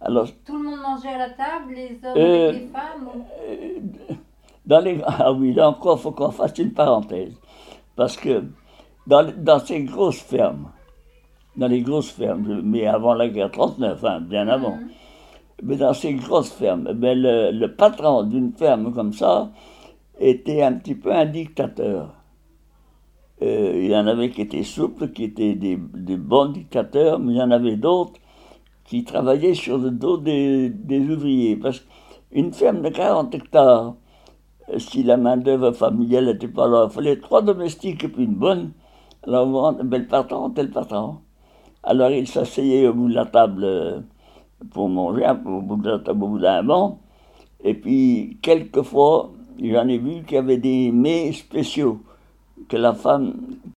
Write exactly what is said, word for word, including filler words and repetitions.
Alors, Tout le monde mangeait à la table, les hommes euh, avec les femmes ou... euh, dans les, ah oui, là encore, il faut qu'on fasse une parenthèse. Parce que dans, dans ces grosses fermes, dans les grosses fermes, mais avant la guerre trente-neuf, hein, bien avant, Mhm. mais dans ces grosses fermes, ben le, le patron d'une ferme comme ça était un petit peu un dictateur. Euh, il y en avait qui étaient souples, qui étaient des, des bons dictateurs, mais il y en avait d'autres qui travaillaient sur le dos des, des ouvriers. Parce qu'une ferme de quarante hectares, euh, si la main-d'œuvre familiale n'était pas là, il fallait trois domestiques et puis une bonne. Alors, ben, le patron, tel patron. Alors, il s'asseyait au bout de la table euh, pour manger, au bout de la table, au bout d'un banc. Et puis, quelquefois, j'en ai vu qu'il y avait des mets spéciaux que la femme